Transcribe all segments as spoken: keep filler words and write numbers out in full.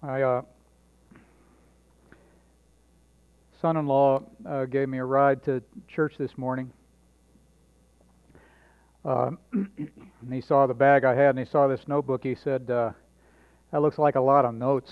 My uh, son-in-law uh, gave me a ride to church this morning. Uh, and he saw the bag I had, and he saw this notebook. He said, uh, "That looks like a lot of notes."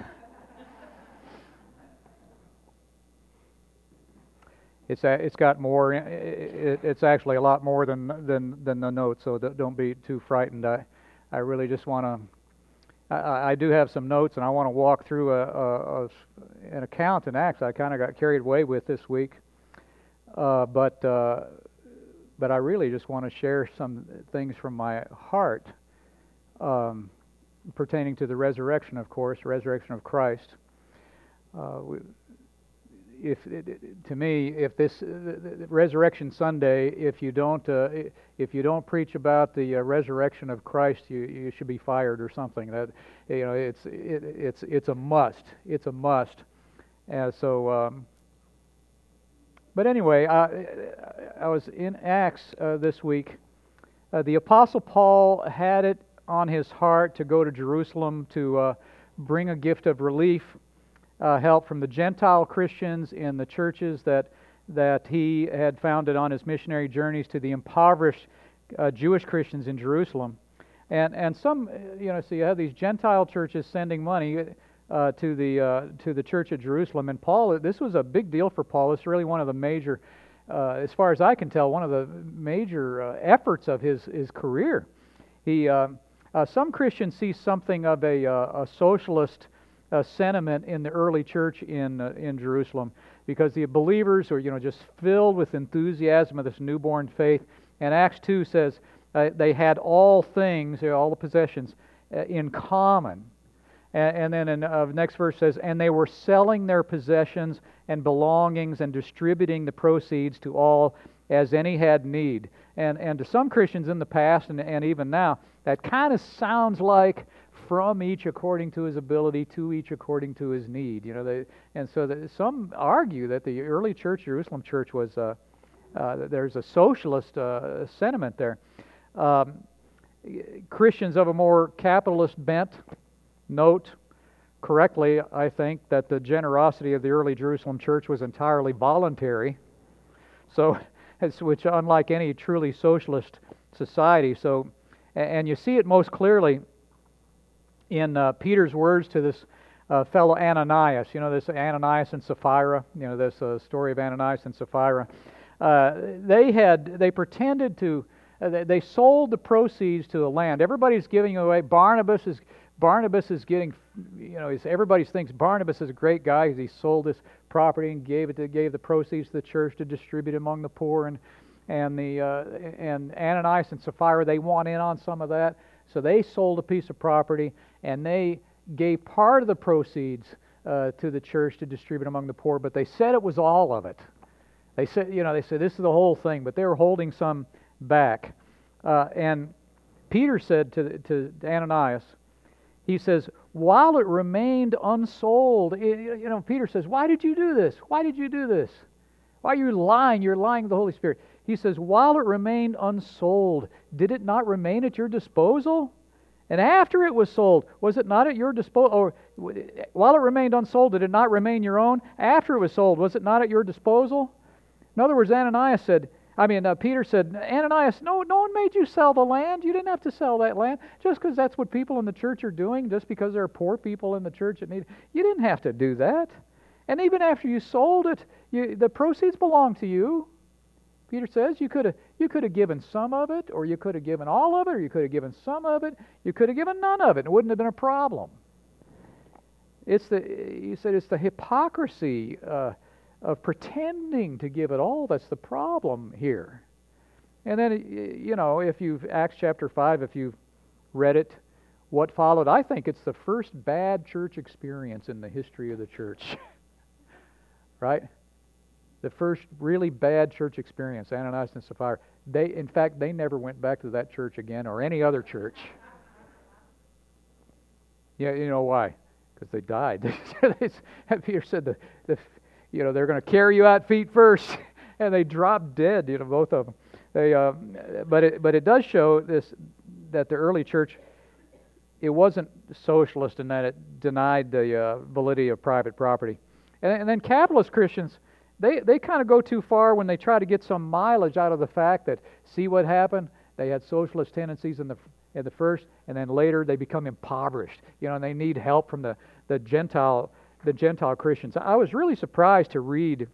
It's a, it's got more. It, it's actually a lot more than than than the notes. So don't be too frightened. I I really just want to. I, I do have some notes, and I want to walk through a, a, a an account in Acts I kind of got carried away with this week. Uh, but uh, but I really just want to share some things from my heart um, pertaining to the resurrection, of course, resurrection of Christ. Uh, we, if to me, if this uh, Resurrection Sunday, if you don't uh, if you don't preach about the uh, resurrection of Christ, you you should be fired or something. That you know, it's it, it's it's a must. It's a must. And so, um, but anyway, I I was in Acts uh, this week. Uh, the Apostle Paul had it on his heart to go to Jerusalem to uh, bring a gift of relief. Uh, help from the Gentile Christians in the churches that that he had founded on his missionary journeys to the impoverished uh, Jewish Christians in Jerusalem, and and some you know so you have these Gentile churches sending money uh, to the uh, to the church at Jerusalem, and Paul, this was a big deal for Paul. It's really one of the major, uh, as far as I can tell, one of the major uh, efforts of his his career. He uh, uh, some Christians see something of a uh, a socialist Uh, sentiment in the early church in uh, in Jerusalem, because the believers are you know just filled with enthusiasm of this newborn faith. And Acts two says uh, they had all things, all the possessions, uh, in common. And, and then in uh, the next verse says, and they were selling their possessions and belongings and distributing the proceeds to all as any had need. And and to some Christians in the past and, and even now, that kind of sounds like from each according to his ability, to each according to his need. You know, they, and so the, some argue that the early church, Jerusalem church, was uh, uh, there's a socialist uh, sentiment there. Um, Christians of a more capitalist bent note correctly, I think, that the generosity of the early Jerusalem church was entirely voluntary. So, which unlike any truly socialist society. So, and you see it most clearly in uh, Peter's words to this uh, fellow Ananias. You know, this Ananias and Sapphira, you know, this uh, story of Ananias and Sapphira. Uh, they had, they pretended to, uh, they sold the proceeds to the land. Everybody's giving away. Barnabas is, Barnabas is getting, you know, everybody thinks Barnabas is a great guy because he sold this property and gave it to, gave the proceeds to the church to distribute among the poor. And and the uh, and Ananias and Sapphira, they want in on some of that. So they sold a piece of property, and they gave part of the proceeds uh, to the church to distribute among the poor, but they said it was all of it. They said, you know, they said this is the whole thing, but they were holding some back. Uh, and Peter said to to Ananias, he says, while it remained unsold, it, you know, Peter says, why did you do this? Why did you do this? Why are you lying? You're lying to the Holy Spirit. He says, while it remained unsold, did it not remain at your disposal? And after it was sold, was it not at your disposal? Or while it remained unsold, did it not remain your own? After it was sold, was it not at your disposal? In other words, Ananias said, I mean, uh, Peter said, Ananias, no, no one made you sell the land. You didn't have to sell that land. Just because that's what people in the church are doing, just because there are poor people in the church that need, you didn't have to do that. And even after you sold it, you, the proceeds belong to you. Peter says you could have you could have given some of it, or you could have given all of it, or you could have given some of it, you could have given none of it. It wouldn't have been a problem. It's the he said it's the hypocrisy uh, of pretending to give it all that's the problem here. And then you know if you've Acts chapter five, if you've read it, what followed? I think it's the first bad church experience in the history of the church. Right? The first really bad church experience, Ananias and Sapphira. They, in fact, they never went back to that church again or any other church. Yeah, you know why? Because they died. Peter said, the, the, you know, they're going to carry you out feet first, and they dropped dead. You know, both of them. They, uh, but it, but it does show this that the early church it wasn't socialist in that it denied the uh, validity of private property. And, and then capitalist Christians, they, they kind of go too far when they try to get some mileage out of the fact that, see what happened? They had socialist tendencies in the in the first, and then later they become impoverished. You know, and they need help from the, the Gentile the Gentile Christians. I was really surprised to read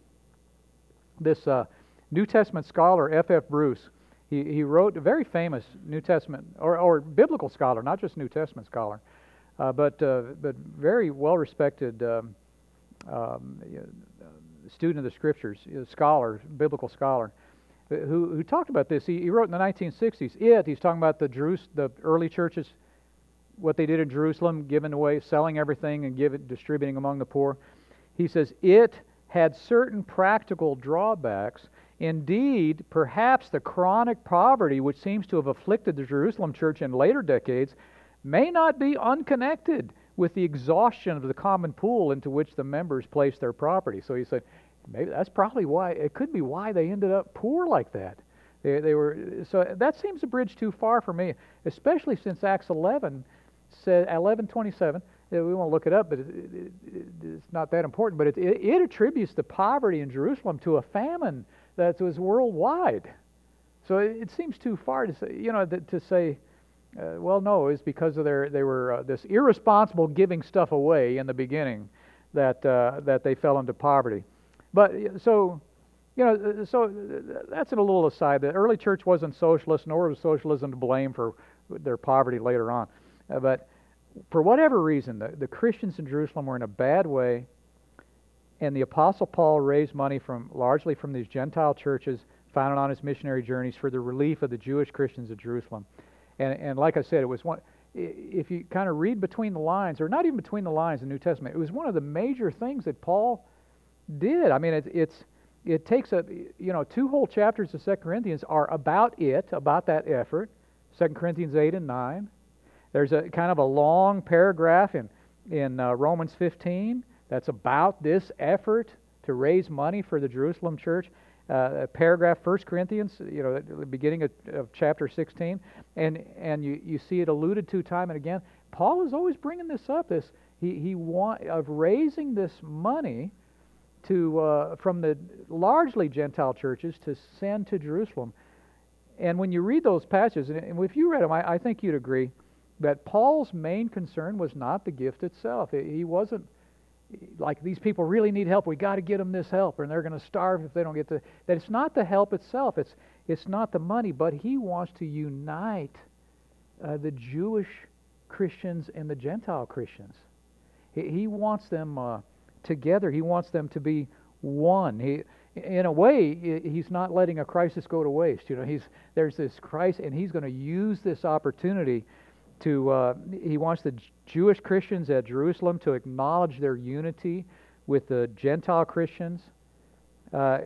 this uh, New Testament scholar, F F Bruce. He he wrote a very famous New Testament or, or biblical scholar, not just New Testament scholar, uh, but uh, but very well respected um, um, student of the Scriptures, a scholar, biblical scholar, who who talked about this. He, he wrote in the nineteen sixties. It he's talking about the Jerus, the early churches, what they did in Jerusalem, giving away, selling everything and give it, distributing among the poor. He says it had certain practical drawbacks. Indeed, perhaps the chronic poverty which seems to have afflicted the Jerusalem church in later decades may not be unconnected with the exhaustion of the common pool into which the members placed their property. So he said, maybe that's probably why, it could be why they ended up poor like that. They, they were so that seems a bridge too far for me, especially since Acts eleven said eleven twenty-seven. We won't look it up, but it, it, it, it's not that important. But it, it, it attributes the poverty in Jerusalem to a famine that was worldwide. So it, it seems too far to say, you know, to say, uh, well, no, it's because of their they were uh, this irresponsible giving stuff away in the beginning that uh, that they fell into poverty. But so, you know, so that's a little aside. The early church wasn't socialist, nor was socialism to blame for their poverty later on. Uh, but for whatever reason, the, the Christians in Jerusalem were in a bad way, and the Apostle Paul raised money from largely from these Gentile churches founded on his missionary journeys for the relief of the Jewish Christians of Jerusalem. And, and like I said, it was one. If you kind of read between the lines, or not even between the lines in the New Testament, it was one of the major things that Paul did. I mean, it, it's it takes a you know two whole chapters of Second Corinthians are about it, about that effort. Second Corinthians eight and nine. There's a kind of a long paragraph in in uh, Romans fifteen that's about this effort to raise money for the Jerusalem church. Uh, a paragraph, First Corinthians, you know, at the beginning of, of chapter sixteen, and and you, you see it alluded to time and again. Paul is always bringing this up. This he he want of raising this money to uh, from the largely Gentile churches to send to Jerusalem. And when you read those passages, and if you read them, I, I think you'd agree that Paul's main concern was not the gift itself. He wasn't like, these people really need help, we got to get them this help, or they're going to starve if they don't get the... That it's not the help itself, it's it's not the money, but he wants to unite uh, the Jewish Christians and the Gentile Christians. He, he wants them uh, together. He wants them to be one. He, in a way, he's not letting a crisis go to waste. You know, he's there's this crisis, and he's going to use this opportunity to, uh, he wants the Jewish Christians at Jerusalem to acknowledge their unity with the Gentile Christians. Uh,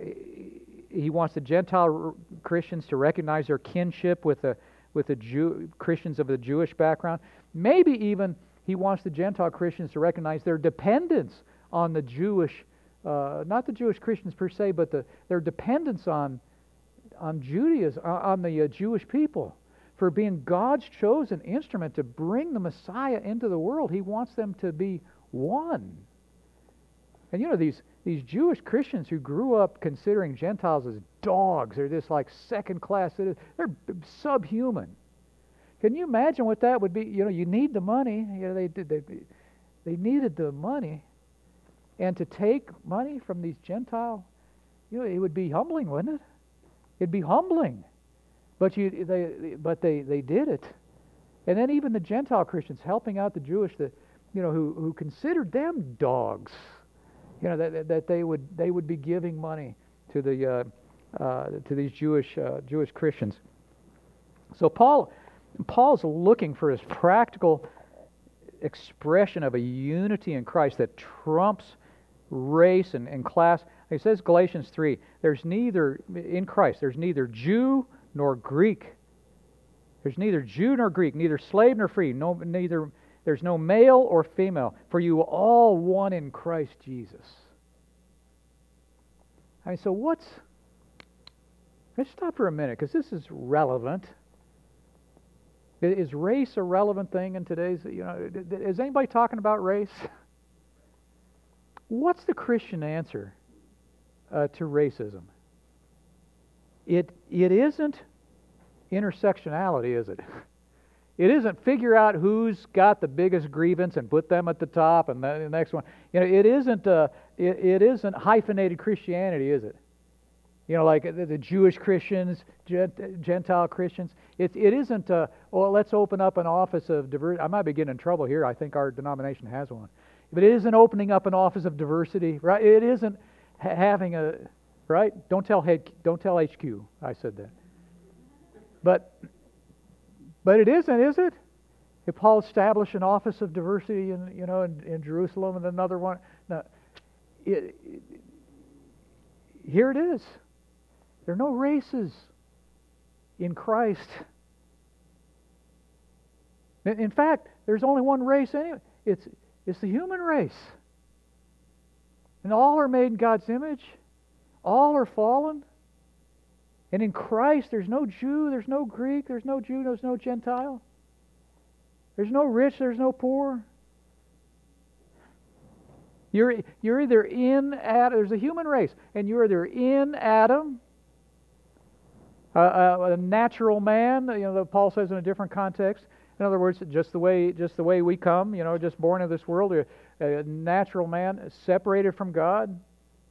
he wants the Gentile Christians to recognize their kinship with the with the Jew, Christians of the Jewish background. Maybe even he wants the Gentile Christians to recognize their dependence on the Jewish, uh, not the Jewish Christians per se, but the, their dependence on on Judaism, on the uh, Jewish people, for being God's chosen instrument to bring the Messiah into the world. He wants them to be one. And you know, these, these Jewish Christians who grew up considering Gentiles as dogs, they're just like second-class citizens, they're subhuman. Can you imagine what that would be? You know, you need the money. You know, they did. They, they needed the money, and to take money from these Gentile, you know, it would be humbling, wouldn't it? It'd be humbling. But you, they, but they, they did it, and then even the Gentile Christians helping out the Jewish, that you know, who, who considered them dogs, you know, that that they would they would be giving money to the uh, uh, to these Jewish uh, Jewish Christians. So Paul Paul's looking for his practical expression of a unity in Christ that trumps race and, and class. He says Galatians three, there's neither in Christ there's neither Jew nor Greek. There's neither Jew nor Greek, neither slave nor free, no, neither there's no male or female, for you are all one in Christ Jesus. I mean, so what's... Let's stop for a minute, because this is relevant. Is race a relevant thing in today's, you know, is anybody talking about race? What's the Christian answer uh, to racism? It It isn't intersectionality, is it? It isn't figure out who's got the biggest grievance and put them at the top and the next one. You know, it isn't uh, it, it isn't hyphenated Christianity, is it? You know, like the, the Jewish Christians, Gent, Gentile Christians. It it isn't. Uh, well, let's open up an office of diversity. I might be getting in trouble here. I think our denomination has one, but it isn't opening up an office of diversity, right? It isn't ha- having a right. Don't tell head. Don't tell H Q. I said that. But. But it isn't, is it? If Paul established an office of diversity in, you know, in, in Jerusalem and another one, no, it, it, here it is. There are no races in Christ. In, in fact, there's only one race anyway. It's it's the human race, and all are made in God's image. All are fallen. And in Christ, there's no Jew, there's no Greek, there's no Jew, there's no Gentile. There's no rich, there's no poor. You're, you're either in Adam, there's a human race, and you're either in Adam, a, a, a natural man, you know, that Paul says in a different context. In other words, just the way, just the way we come, you know, just born of this world, a, a natural man separated from God.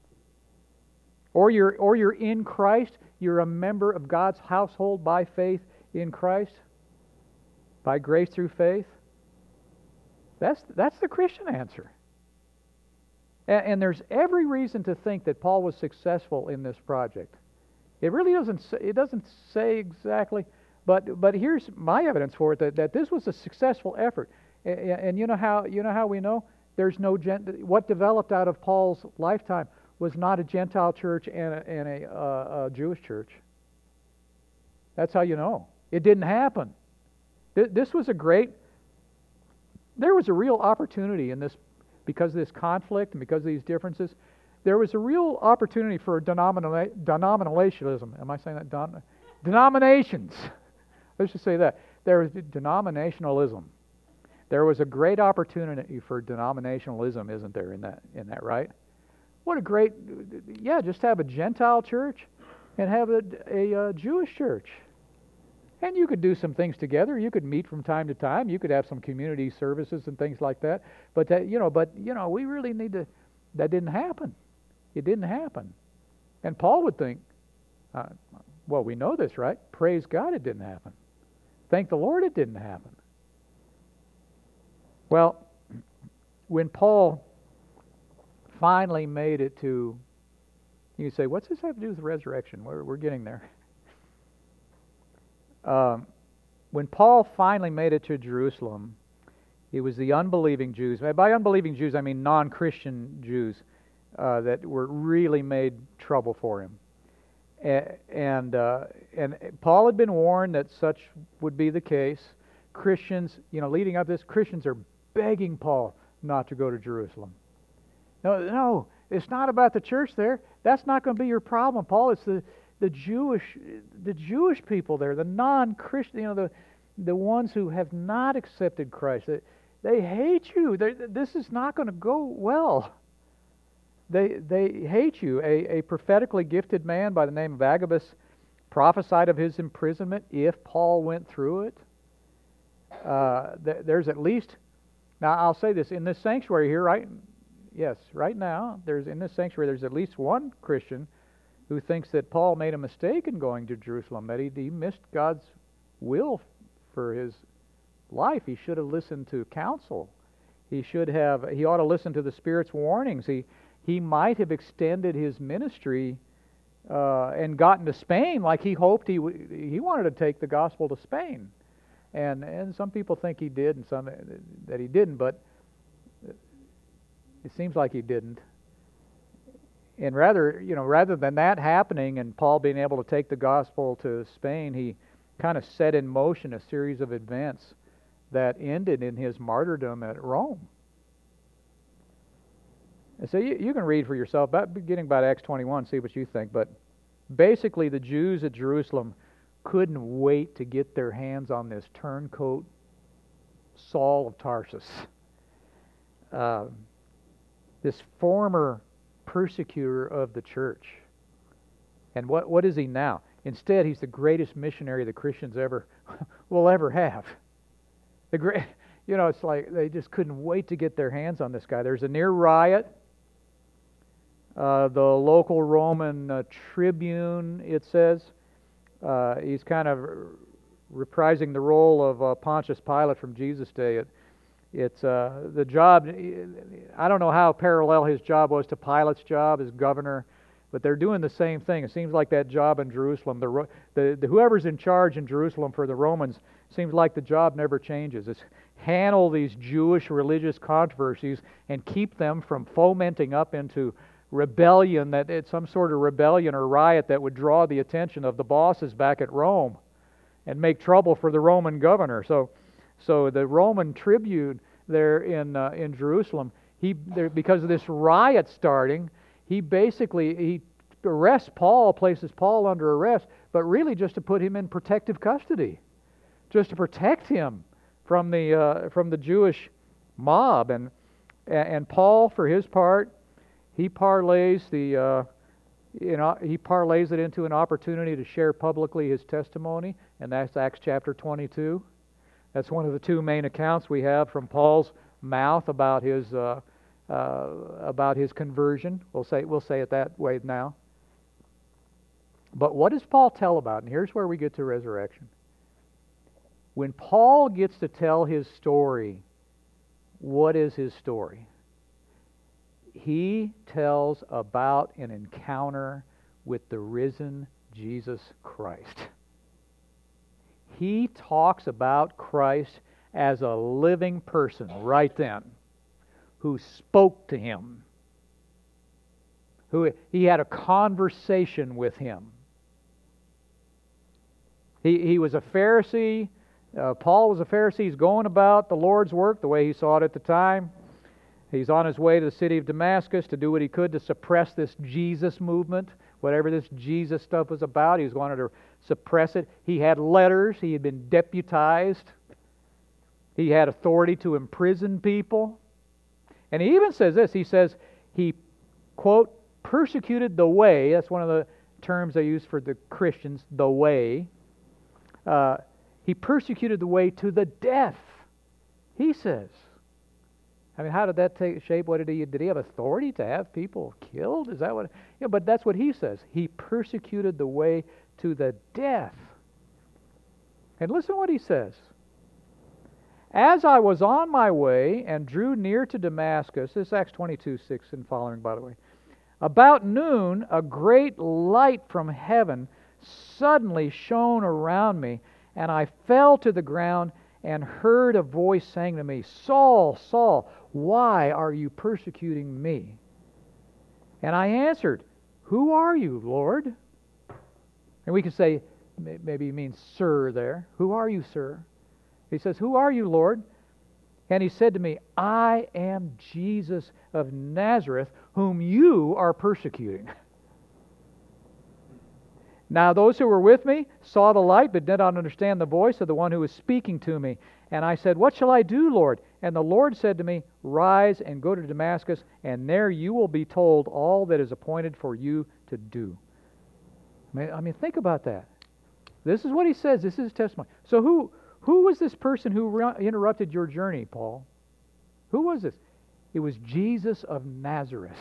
Or you're, or you're in Christ. You're a member of God's household by faith in Christ, by grace through faith. That's that's the Christian answer. And, and there's every reason to think that Paul was successful in this project. It really doesn't say, it doesn't say exactly, but but here's my evidence for it that, that this was a successful effort. And, and you know how you know how we know there's no gent- what developed out of Paul's lifetime was not a Gentile church and a, and a, uh, a Jewish church. That's how you know. It didn't happen. Th- this was a great, there was a real opportunity in this, because of this conflict and because of these differences, there was a real opportunity for denomina- denominationalism. Am I saying that? Don- denominations. Let's just say that. There was denominationalism. There was a great opportunity for denominationalism, isn't there, in that, in that, right? What a great, yeah, just have a Gentile church and have a, a, a Jewish church. And you could do some things together. You could meet from time to time. You could have some community services and things like that. But, that, you know, but, you know, we really need to, that didn't happen. It didn't happen. And Paul would think, uh, well, we know this, right? Praise God it didn't happen. Thank the Lord it didn't happen. Well, when Paul finally made it to, you say, what's this have to do with the resurrection? We're, we're getting there. Um, when Paul finally made it to Jerusalem, it was the unbelieving Jews. By unbelieving Jews, I mean non-Christian Jews uh, that were really made trouble for him. And and, uh, and Paul had been warned that such would be the case. Christians, you know, leading up to this, Christians are begging Paul not to go to Jerusalem. No, no, it's not about the church there. That's not going to be your problem, Paul. It's the, the Jewish the Jewish people there, the non-Christian, you know, the the ones who have not accepted Christ. They, they hate you. They, this is not going to go well. They they hate you. A, a prophetically gifted man by the name of Agabus prophesied of his imprisonment if Paul went through it. Uh, th- there's at least, now I'll say this, in this sanctuary here, right? Yes, right now, there's in this sanctuary, there's at least one Christian who thinks that Paul made a mistake in going to Jerusalem, that he, he missed God's will for his life. He should have listened to counsel. He should have, he ought to listen to the Spirit's warnings. He he might have extended his ministry uh, and gotten to Spain like he hoped he w- he wanted to take the gospel to Spain. And and some people think he did and some that he didn't, but it seems like he didn't. And rather, you know, rather than that happening and Paul being able to take the gospel to Spain, he kind of set in motion a series of events that ended in his martyrdom at Rome. And so you, you can read for yourself, about, beginning about Acts twenty-one, see what you think. But basically, the Jews at Jerusalem couldn't wait to get their hands on this turncoat Saul of Tarsus. Uh, this former persecutor of the church. And what, what is he now? Instead, he's the greatest missionary the Christians ever will ever have. The great, you know, it's like they just couldn't wait to get their hands on this guy. There's a near riot. Uh, the local Roman uh, tribune, it says, uh, he's kind of reprising the role of uh, Pontius Pilate from Jesus' day. It, it's uh, the job. I don't know how parallel his job was to Pilate's job as governor, but they're doing the same thing. It seems like that job in Jerusalem, the, the, the whoever's in charge in Jerusalem for the Romans, seems like the job never changes. It's handle these Jewish religious controversies and keep them from fomenting up into rebellion, that it's some sort of rebellion or riot that would draw the attention of the bosses back at Rome and make trouble for the Roman governor. So, so the Roman tribune there in uh, in Jerusalem, he there, because of this riot starting, he basically he arrests Paul, places Paul under arrest, but really just to put him in protective custody, just to protect him from the uh, from the Jewish mob. And and Paul, for his part, he parlays the uh, you know he parlays it into an opportunity to share publicly his testimony, and that's Acts chapter twenty-two. That's one of the two main accounts we have from Paul's mouth about his uh, uh, about his conversion. We'll say we'll say it that way now. But what does Paul tell about? And here's where we get to resurrection. When Paul gets to tell his story, what is his story? He tells about an encounter with the risen Jesus Christ. He talks about Christ as a living person right then, who spoke to him, who he had a conversation with him. He, he was a Pharisee. Uh, Paul was a Pharisee. He's going about the Lord's work the way he saw it at the time. He's on his way to the city of Damascus to do what he could to suppress this Jesus movement, whatever this Jesus stuff was about. He was wanting to suppress it. He had letters. He had been deputized. He had authority to imprison people. And he even says this. He says he, quote, persecuted the way. That's one of the terms they use for the Christians, the way. Uh, he persecuted the way to the death, he says. I mean, how did that take shape? What did he did he have authority to have people killed? Is that what? Yeah, but that's what he says. He persecuted the way to the death. And listen to what he says. As I was on my way and drew near to Damascus, this is Acts twenty-two, six and following, by the way. About noon, a great light from heaven suddenly shone around me, and I fell to the ground and heard a voice saying to me, Saul, Saul, why are you persecuting me? And I answered, Who are you, Lord? And we could say, maybe he means sir there. Who are you, sir? He says, Who are you, Lord? And he said to me, I am Jesus of Nazareth, whom you are persecuting. Now those who were with me saw the light, but did not understand the voice of the one who was speaking to me. And I said, What shall I do, Lord? And the Lord said to me, Rise and go to Damascus, and there you will be told all that is appointed for you to do. I mean, I mean think about that. This is what he says. This is his testimony. So who who was this person who re- interrupted your journey, Paul? Who was this? It was Jesus of Nazareth.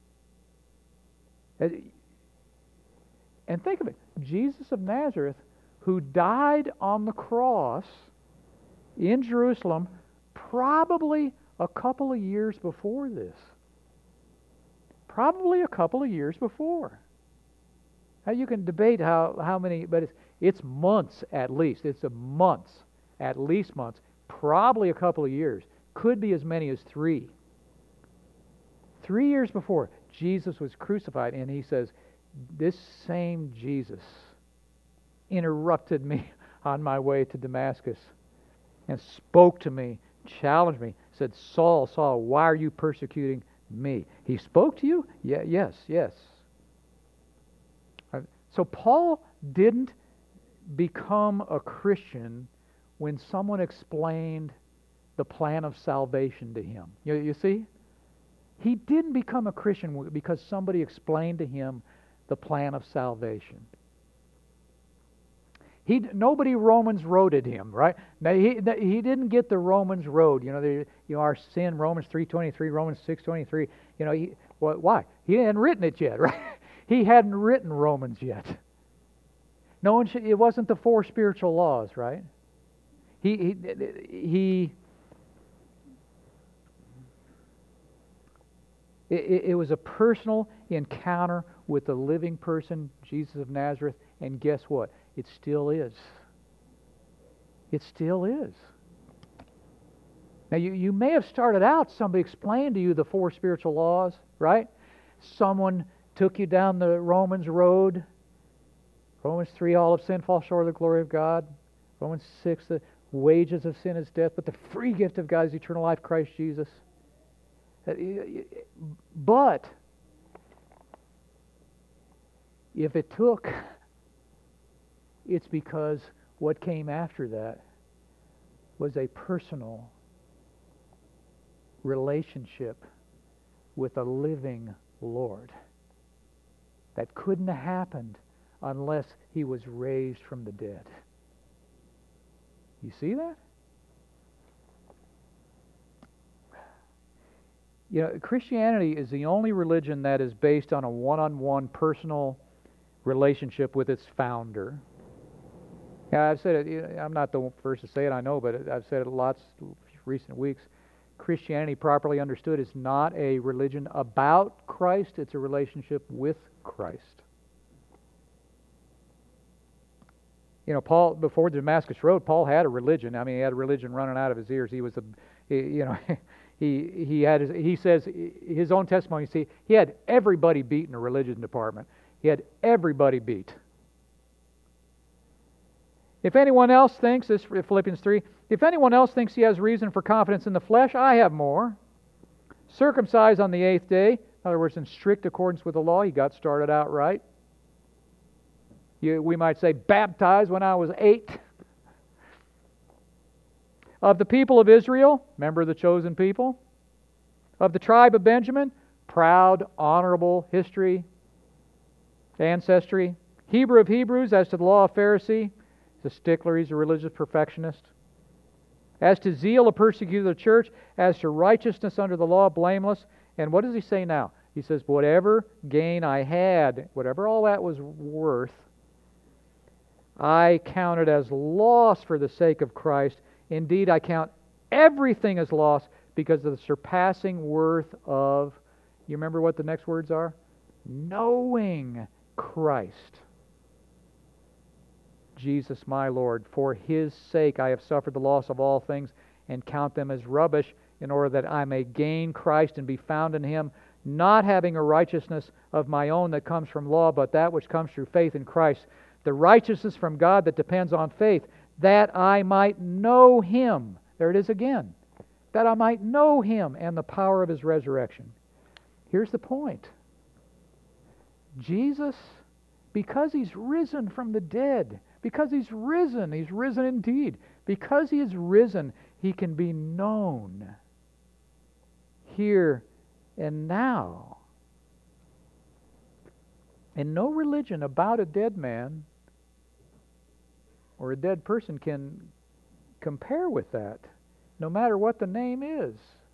And think of it, Jesus of Nazareth, who died on the cross in Jerusalem probably a couple of years before this. Probably a couple of years before. Now you can debate how, how many, but it's, it's months at least. It's a months, at least months, probably a couple of years. Could be as many as three. Three years before, Jesus was crucified, and he says, this same Jesus interrupted me on my way to Damascus and spoke to me, challenged me, said, Saul, Saul, why are you persecuting me? He spoke to you? Yeah, yes, yes. So Paul didn't become a Christian when someone explained the plan of salvation to him. You, you see? He didn't become a Christian because somebody explained to him the plan of salvation. He nobody Romans roaded him, right? Now, he he didn't get the Romans road. You know, the, you know our sin, Romans three twenty-three, Romans six twenty-three. You know, he, well, why? He hadn't written it yet, right? He hadn't written Romans yet. No one should, it wasn't the four spiritual laws, right? He he he. It, it was a personal encounter with the living person, Jesus of Nazareth, and guess what? It still is. It still is. Now, you, you may have started out, somebody explained to you the four spiritual laws, right? Someone took you down the Romans road. Romans three, all of sin falls short of the glory of God. Romans six, the wages of sin is death, but the free gift of God is eternal life, Christ Jesus. But if it took, it's because what came after that was a personal relationship with a living Lord. That couldn't have happened unless He was raised from the dead. You see that? You know, Christianity is the only religion that is based on a one-on-one personal relationship with its founder. Yeah, I've said it, I'm not the first to say it, I know, but I've said it lots in recent weeks. Christianity, properly understood, is not a religion about Christ, it's a relationship with Christ. You know, Paul, before the Damascus Road, Paul had a religion. I mean, he had a religion running out of his ears. He was a, you know... He he had his, he says his own testimony. See, he had everybody beat in the religion department. He had everybody beat. If anyone else thinks, this Philippians three, if anyone else thinks he has reason for confidence in the flesh, I have more. Circumcised on the eighth day, in other words, in strict accordance with the law, he got started out right. You, we might say baptized when I was eight. Of the people of Israel, member of the chosen people. Of the tribe of Benjamin, proud, honorable history, ancestry. Hebrew of Hebrews, as to the law of Pharisee, he's a stickler, he's a religious perfectionist. As to zeal, a persecutor of the church. As to righteousness under the law, blameless. And what does he say now? He says, whatever gain I had, whatever all that was worth, I counted as loss for the sake of Christ. Indeed, I count everything as loss because of the surpassing worth of, you remember what the next words are? Knowing Christ, Jesus my Lord. For His sake I have suffered the loss of all things and count them as rubbish in order that I may gain Christ and be found in Him, not having a righteousness of my own that comes from law, but that which comes through faith in Christ. The righteousness from God that depends on faith, that I might know Him. There it is again. That I might know Him and the power of His resurrection. Here's the point. Jesus, because He's risen from the dead, because He's risen, He's risen indeed. Because He is risen, He can be known here and now. And no religion about a dead man or a dead person can compare with that, no matter what the name is.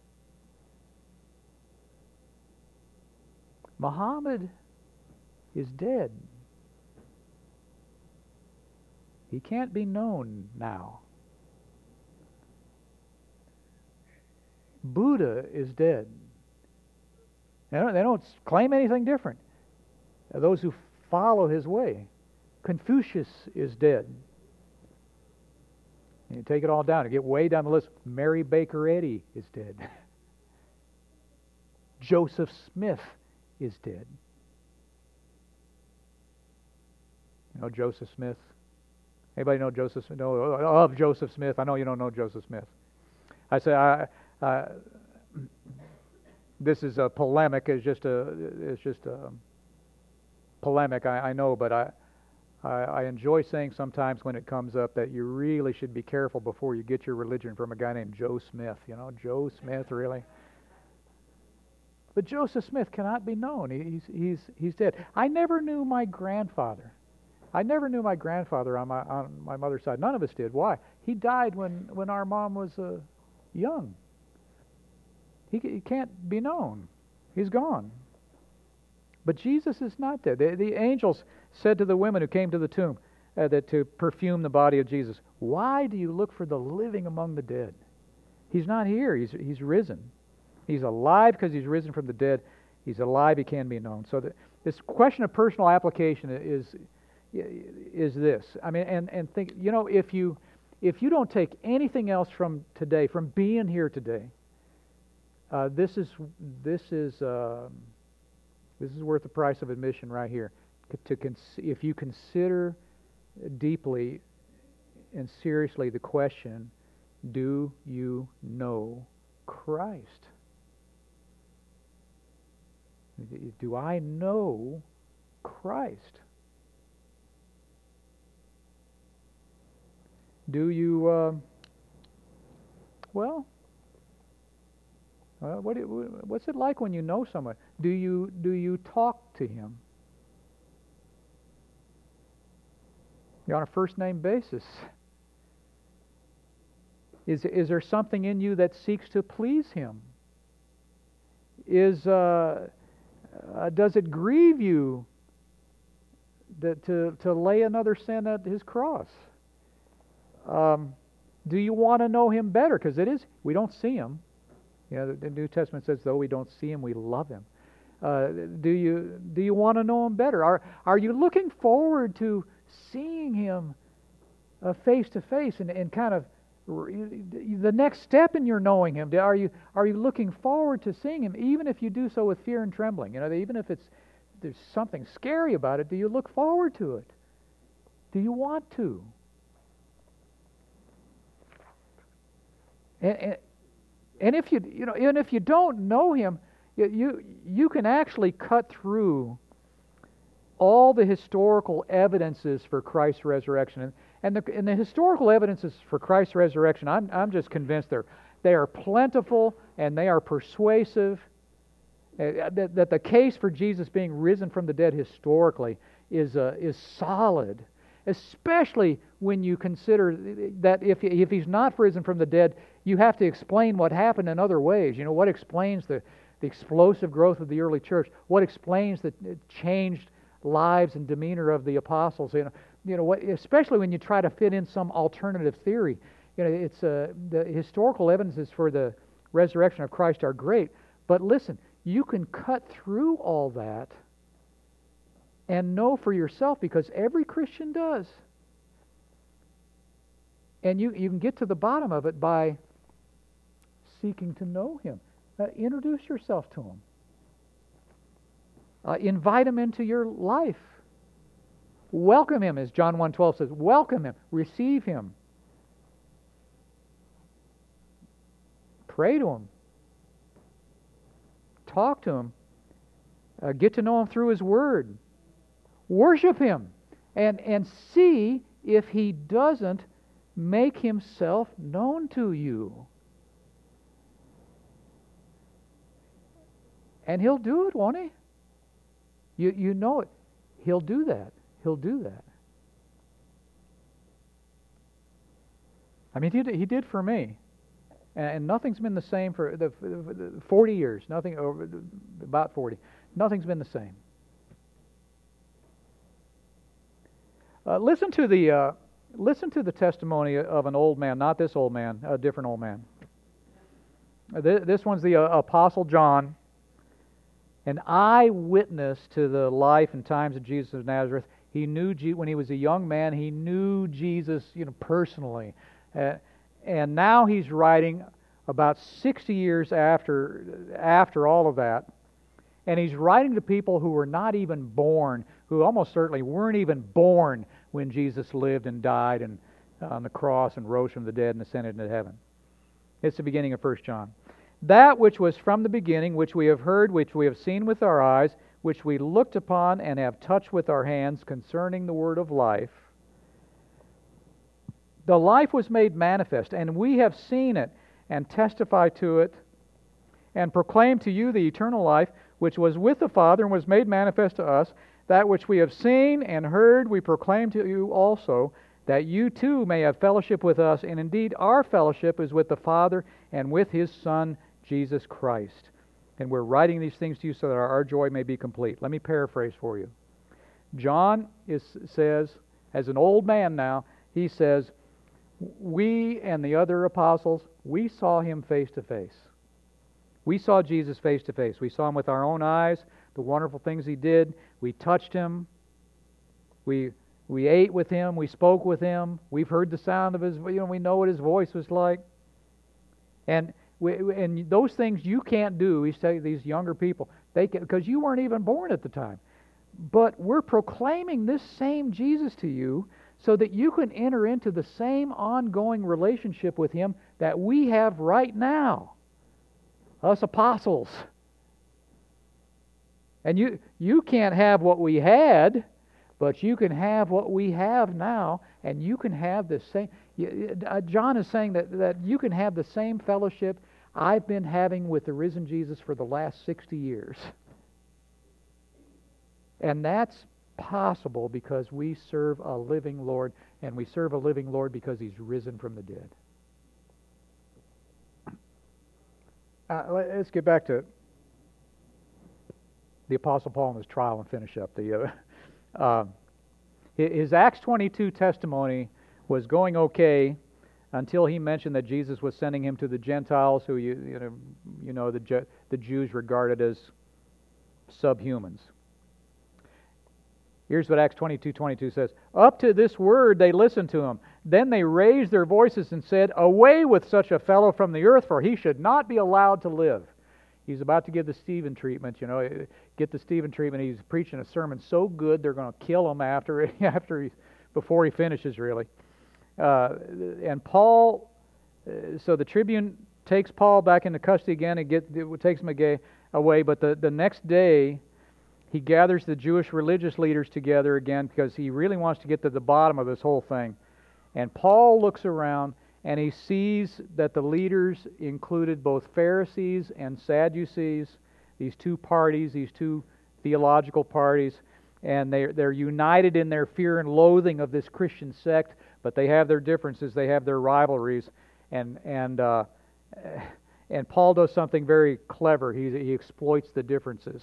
Muhammad is dead. He can't be known now. Buddha is dead. They don't, they don't claim anything different. Those who follow his way. Confucius is dead. And you take it all down, you get way down the list. Mary Baker Eddy is dead. Joseph Smith is dead. You know Joseph Smith? Anybody know Joseph Smith? No, of Joseph Smith. I know you don't know Joseph Smith. I say I, uh, this is a polemic. It's just a it's just a polemic. I, I know, but I I, I enjoy saying sometimes when it comes up that you really should be careful before you get your religion from a guy named Joe Smith. You know, Joe Smith, really? But Joseph Smith cannot be known. He, he's he's he's dead. I never knew my grandfather. I never knew my grandfather on my on my mother's side. None of us did. Why? He died when when our mom was uh, young. He, he can't be known. He's gone. But Jesus is not dead. The, the angels said to the women who came to the tomb uh, that to perfume the body of Jesus, "Why do you look for the living among the dead? He's not here. He's he's risen. He's alive because he's risen from the dead. He's alive. He can be known." So the, this question of personal application is is this. I mean, and and think. You know, if you if you don't take anything else from today, from being here today, uh, this is this is. Uh, This is worth the price of admission right here. To cons- if you consider deeply and seriously the question, do you know Christ? Do I know Christ? Do you, uh, well, Uh, what it, what's it like when you know someone? Do you do you talk to him? You're on a first name basis. Is is there something in you that seeks to please him? Is uh, uh, does it grieve you that to to lay another sin at his cross? Um, do you want to know him better? Because it is we don't see him. You know, the New Testament says, though we don't see him, we love him. Uh, do you do you want to know him better? Are are you looking forward to seeing him uh, face to face and, and kind of the next step in your knowing him? Are you are you looking forward to seeing him, even if you do so with fear and trembling? You know, even if it's there's something scary about it, do you look forward to it? Do you want to? And, and And if you you know, even if you don't know him, you, you you can actually cut through all the historical evidences for Christ's resurrection, and and the, and the historical evidences for Christ's resurrection. I'm I'm just convinced they're they are plentiful and they are persuasive. Uh, that, that the case for Jesus being risen from the dead historically is uh, is solid, especially when you consider that if if he's not risen from the dead, you have to explain what happened in other ways. You know, what explains the, the explosive growth of the early church? What explains the changed lives and demeanor of the apostles? You know, you know, what, especially when you try to fit in some alternative theory. You know, it's uh, the historical evidences for the resurrection of Christ are great, but listen, you can cut through all that and know for yourself, because every Christian does. And you, you can get to the bottom of it by seeking to know him. Uh, introduce yourself to him. Uh, invite him into your life. Welcome him, as John one twelve says. Welcome him. Receive him. Pray to him. Talk to him. Uh, get to know him through his word. Worship him. And, and see if he doesn't make himself known to you. And he'll do it, won't he? You you know it. He'll do that. He'll do that. I mean, he did, he did for me. And, and nothing's been the same for the, the forty years. Nothing over about forty. Nothing's been the same. Uh, listen to the uh, listen to the testimony of an old man, not this old man, a different old man. Uh, th- this one's the uh, Apostle John, an eyewitness to the life and times of Jesus of Nazareth. He knew Je- when he was a young man. He knew Jesus, you know, personally, uh, and now he's writing about sixty years after after all of that, and he's writing to people who were not even born, who almost certainly weren't even born when Jesus lived and died and uh, on the cross and rose from the dead and ascended into heaven. It's the beginning of First John. That which was from the beginning, which we have heard, which we have seen with our eyes, which we looked upon and have touched with our hands concerning the word of life. The life was made manifest, and we have seen it and testify to it and proclaim to you the eternal life, which was with the Father and was made manifest to us. That which we have seen and heard we proclaim to you also, that you too may have fellowship with us. And indeed our fellowship is with the Father and with His Son, Jesus Christ. And we're writing these things to you so that our joy may be complete. Let me paraphrase for you. John is, says, as an old man now, he says, we and the other apostles, we saw Him face to face. We saw Jesus face to face. We saw Him with our own eyes, the wonderful things He did. We touched Him. We we ate with Him. We spoke with Him. We've heard the sound of His, you know, we know what His voice was like. And we, and those things you can't do, He's saying these younger people, they can, because you weren't even born at the time. But we're proclaiming this same Jesus to you so that you can enter into the same ongoing relationship with Him that we have right now. Us apostles. And you you can't have what we had, but you can have what we have now, and you can have the same. John is saying that, that you can have the same fellowship I've been having with the risen Jesus for the last sixty years. And that's possible because we serve a living Lord, and we serve a living Lord because He's risen from the dead. Uh, let's get back to the Apostle Paul and his trial and finish up. The uh, uh, his Acts twenty-two testimony was going okay until he mentioned that Jesus was sending him to the Gentiles, who you you know you know the the Jews regarded as subhumans. Here's what Acts twenty-two twenty-two says. Up to this word they listened to him. Then they raised their voices and said, away with such a fellow from the earth, for he should not be allowed to live. He's about to give the Stephen treatment, you know, get the Stephen treatment. He's preaching a sermon so good they're going to kill him after, after he, before he finishes, really. Uh, and Paul, uh, so the tribune takes Paul back into custody again and get, it takes him away, but the, the next day, he gathers the Jewish religious leaders together again because he really wants to get to the bottom of this whole thing. And Paul looks around and he sees that the leaders included both Pharisees and Sadducees, these two parties, these two theological parties, and they're, they're united in their fear and loathing of this Christian sect, but they have their differences, they have their rivalries, and and uh, and Paul does something very clever. He he exploits the differences.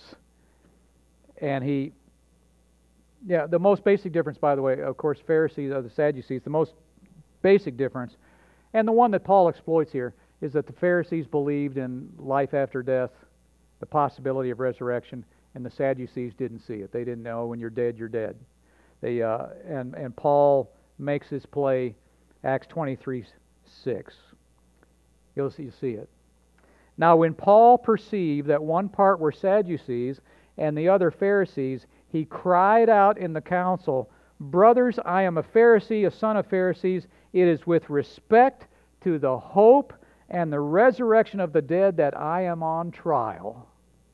And he, yeah, the most basic difference, by the way, of course, Pharisees are the Sadducees. The most basic difference, and the one that Paul exploits here, is that the Pharisees believed in life after death, the possibility of resurrection, and the Sadducees didn't see it. They didn't know when you're dead, you're dead. They uh, and and Paul makes his play, Acts twenty-three six. You'll see, you'll see it. Now, when Paul perceived that one part were Sadducees and the other Pharisees, he cried out in the council, brothers, I am a Pharisee, a son of Pharisees. It is with respect to the hope and the resurrection of the dead that I am on trial.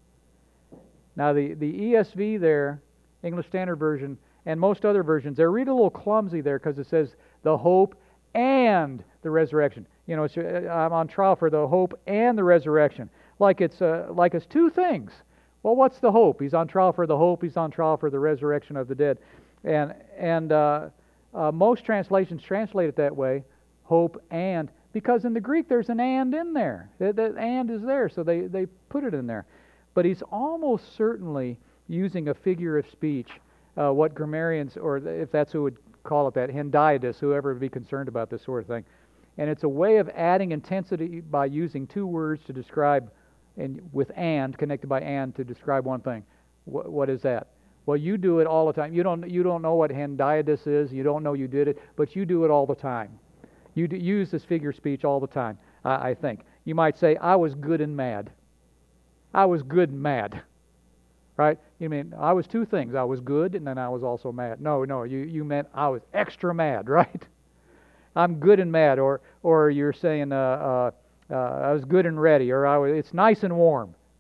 Now, the, the E S V there, English Standard Version, and most other versions, they read a little clumsy there because it says the hope and the resurrection. You know, it's, I'm on trial for the hope and the resurrection. Like it's uh, like it's two things. Well, what's the hope? He's on trial for the hope. He's on trial for the resurrection of the dead. And and uh, uh, most translations translate it that way, hope and, because in the Greek there's an and in there. That, that and is there, so they, they put it in there. But he's almost certainly using a figure of speech, uh, what grammarians, or if that's who would call it that, hendiadys, whoever would be concerned about this sort of thing. And it's a way of adding intensity by using two words to describe, and with and, connected by and, to describe one thing. What, what is that? Well, you do it all the time. You don't you don't know what hendiadys is. You don't know you did it, but you do it all the time. You do, use this figure of speech all the time, I, I think. You might say, I was good and mad. I was good and mad. Right? You mean, I was two things. I was good and then I was also mad. No, no, you, you meant I was extra mad, right? I'm good and mad. Or or you're saying, uh, uh, uh, I was good and ready. Or I was, it's nice and warm.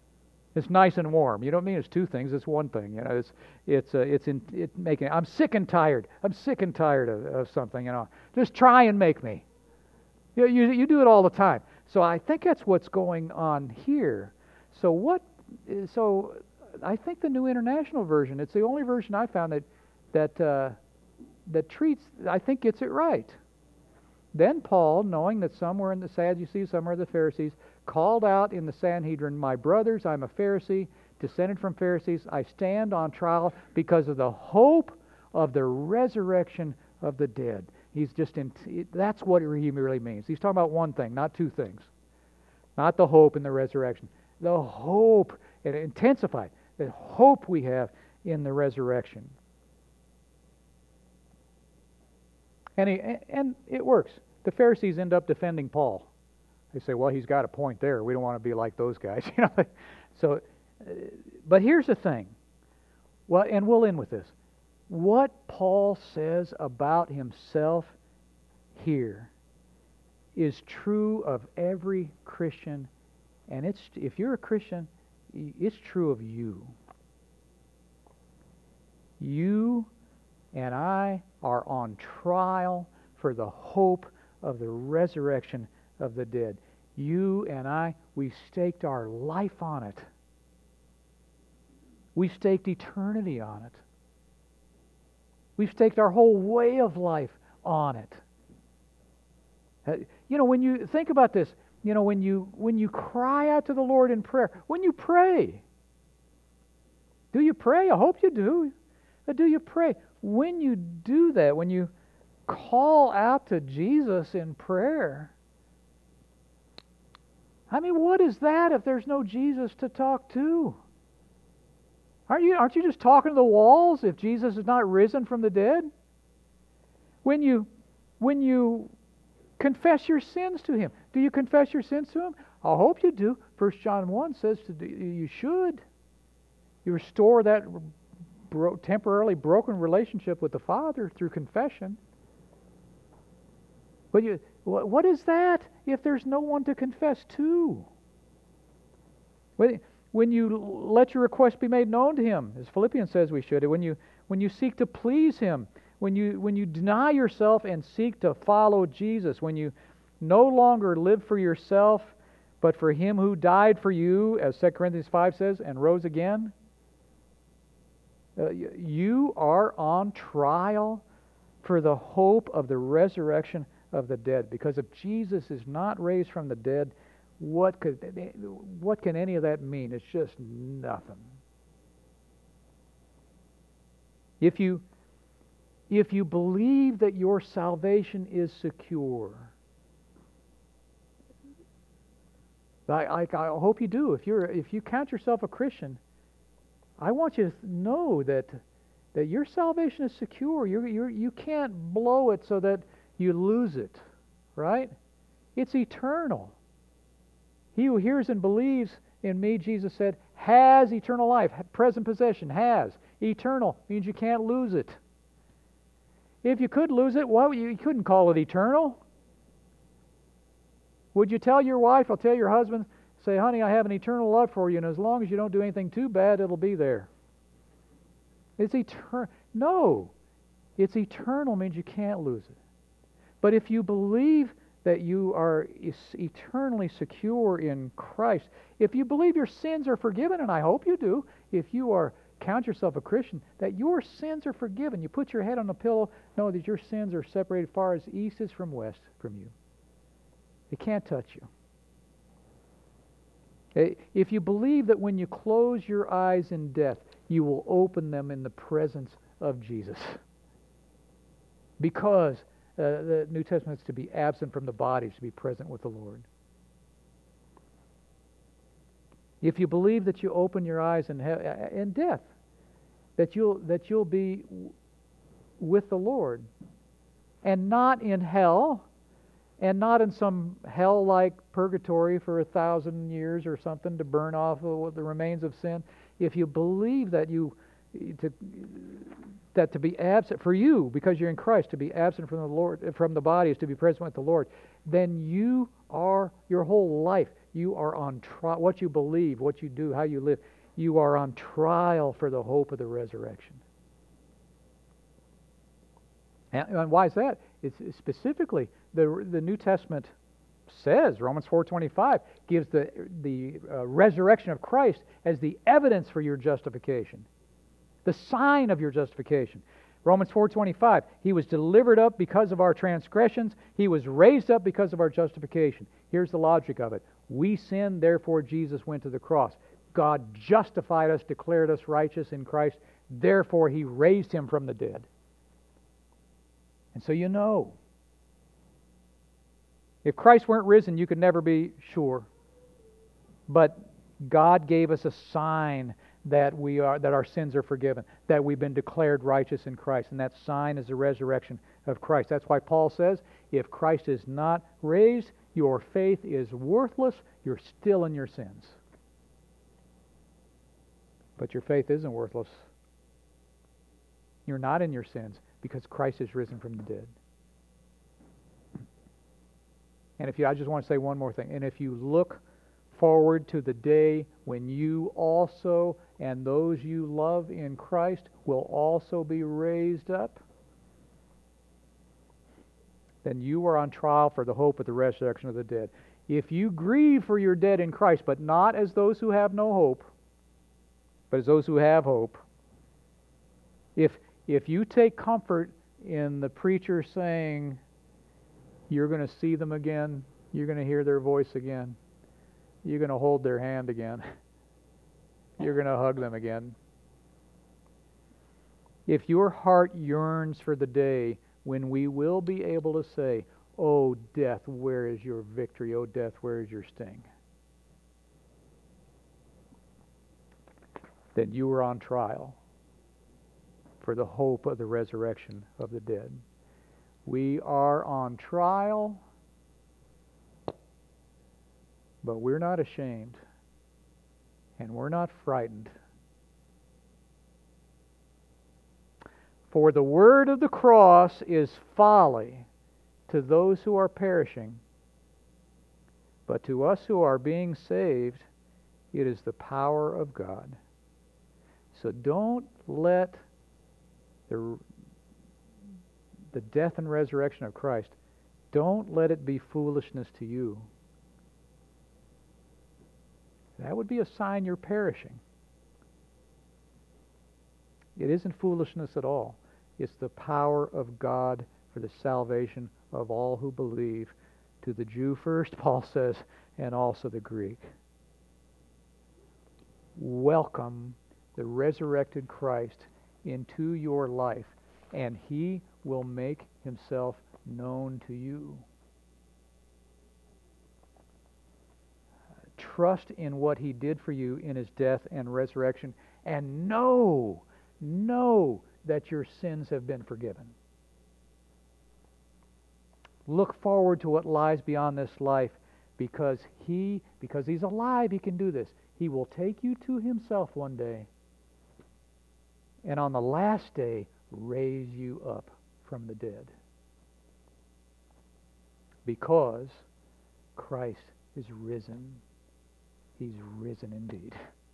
It's nice and warm. You don't mean it's two things. It's one thing. You know, it's it's uh, it's in it making. I'm sick and tired. I'm sick and tired of, of something. You know, just try and make me. You, you you do it all the time. So I think that's what's going on here. So what? So I think the New International Version. It's the only version I found that that uh, that treats. I think gets it right. Then Paul, knowing that some were in the Sadducees, some were the Pharisees, called out in the Sanhedrin, "My brothers, I'm a Pharisee, descended from Pharisees. I stand on trial because of the hope of the resurrection of the dead." He's just in. That's what he really means. He's talking about one thing, not two things. Not the hope in the resurrection. The hope, and intensified, the hope we have in the resurrection. And, he, and it works. The Pharisees end up defending Paul. They say, well, he's got a point there. We don't want to be like those guys. You know. So, uh, but here's the thing. Well, and we'll end with this. What Paul says about himself here is true of every Christian, and it's if you're a Christian, it's true of you. You and I are on trial for the hope of the resurrection of the dead. You and I, we staked our life on it. We staked eternity on it. We've staked our whole way of life on it. Uh, you know, when you think about this, you know, when you when you cry out to the Lord in prayer, when you pray, do you pray? I hope you do. But do you pray? When you do that, when you call out to Jesus in prayer, I mean, what is that if there's no Jesus to talk to? Aren't you, aren't you just talking to the walls if Jesus is not risen from the dead? When you, when you confess your sins to Him, do you confess your sins to Him? I hope you do. First John one says to do, you should. You restore that bro- temporarily broken relationship with the Father through confession. But you, what is that if there's no one to confess to? When, when you let your request be made known to Him, as Philippians says we should, when you when you seek to please Him, when you when you deny yourself and seek to follow Jesus, when you no longer live for yourself, but for Him who died for you, as Second Corinthians five says, and rose again, uh, you are on trial for the hope of the resurrection of the dead. Because if Jesus is not raised from the dead, what could what can any of that mean? It's just nothing. If you if you believe that your salvation is secure, I, I, I hope you do. If you're if you count yourself a Christian, I want you to know that that your salvation is secure. You you you can't blow it so that you lose it, right? It's eternal. He who hears and believes in me, Jesus said, has eternal life. Present possession, has. Eternal means you can't lose it. If you could lose it, well, you couldn't call it eternal. Would you tell your wife, or tell your husband, say, honey, I have an eternal love for you, and as long as you don't do anything too bad, it'll be there. It's eternal. No. It's eternal means you can't lose it. But if you believe that you are eternally secure in Christ, if you believe your sins are forgiven, and I hope you do, if you are count yourself a Christian, that your sins are forgiven. You put your head on the pillow, know that your sins are separated far as east is from west from you. They can't touch you. If you believe that when you close your eyes in death, you will open them in the presence of Jesus. Because Uh, the New Testament is to be absent from the body, to be present with the Lord. If you believe that you open your eyes in, he- in death, that you'll that you'll be w- with the Lord, and not in hell, and not in some hell-like purgatory for a thousand years or something to burn off the, the remains of sin. If you believe that you to that to be absent for you, because you're in Christ, to be absent from the Lord, from the body is to be present with the Lord, then you are, your whole life, you are on trial. What you believe, what you do, how you live, you are on trial for the hope of the resurrection. And, and why is that? It's specifically the the New Testament says, Romans four twenty-five gives the the uh, resurrection of Christ as the evidence for your justification, the sign of your justification. Romans four twenty-five, He was delivered up because of our transgressions. He was raised up because of our justification. Here's the logic of it. We sinned, therefore Jesus went to the cross. God justified us, declared us righteous in Christ. Therefore He raised Him from the dead. And so you know. If Christ weren't risen, you could never be sure. But God gave us a sign that we are that our sins are forgiven, that we've been declared righteous in Christ, and that sign is the resurrection of Christ. That's why Paul says, if Christ is not raised, your faith is worthless, you're still in your sins. But your faith isn't worthless. You're not in your sins because Christ is risen from the dead. And if you, I just want to say one more thing. And if you look forward to the day when you also and those you love in Christ will also be raised up, then you are on trial for the hope of the resurrection of the dead. If you grieve for your dead in Christ, but not as those who have no hope, but as those who have hope, if if you take comfort in the preacher saying, you're going to see them again, you're going to hear their voice again, you're going to hold their hand again, you're going to hug them again. If your heart yearns for the day when we will be able to say, "Oh death, where is your victory? Oh death, where is your sting?" then you are on trial for the hope of the resurrection of the dead. We are on trial, but we're not ashamed, and we're not frightened. For the word of the cross is folly to those who are perishing, but to us who are being saved, it is the power of God. So don't let the, the death and resurrection of Christ, don't let it be foolishness to you. That would be a sign you're perishing. It isn't foolishness at all. It's the power of God for the salvation of all who believe, to the Jew first, Paul says, and also the Greek. Welcome the resurrected Christ into your life, and He will make Himself known to you. Trust in what He did for you in His death and resurrection, and know, know that your sins have been forgiven. Look forward to what lies beyond this life, because He, because He's alive, He can do this. He will take you to Himself one day, and on the last day, raise you up from the dead. Because Christ is risen. He's risen indeed.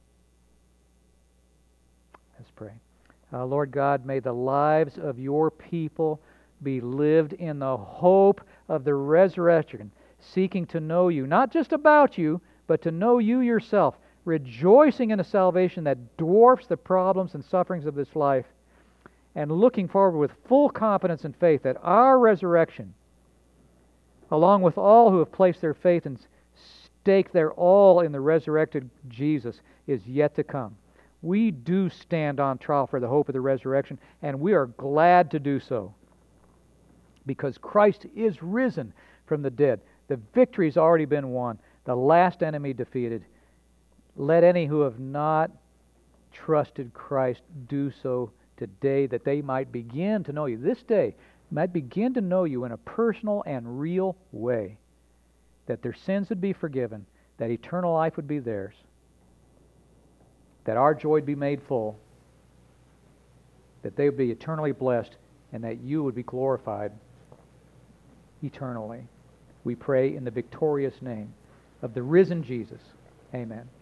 Let's pray. Uh, Lord God, may the lives of your people be lived in the hope of the resurrection, seeking to know you, not just about you, but to know you yourself, rejoicing in a salvation that dwarfs the problems and sufferings of this life, and looking forward with full confidence and faith that our resurrection, along with all who have placed their faith and stake their all in the resurrected Jesus, is yet to come. We do stand on trial for the hope of the resurrection, and we are glad to do so, because Christ is risen from the dead. The victory's already been won. The last enemy defeated. Let any who have not trusted Christ do so today, that they might begin to know you. This day might begin to know you in a personal and real way. That their sins would be forgiven, that eternal life would be theirs, that our joy would be made full, that they would be eternally blessed, and that you would be glorified eternally. We pray in the victorious name of the risen Jesus. Amen.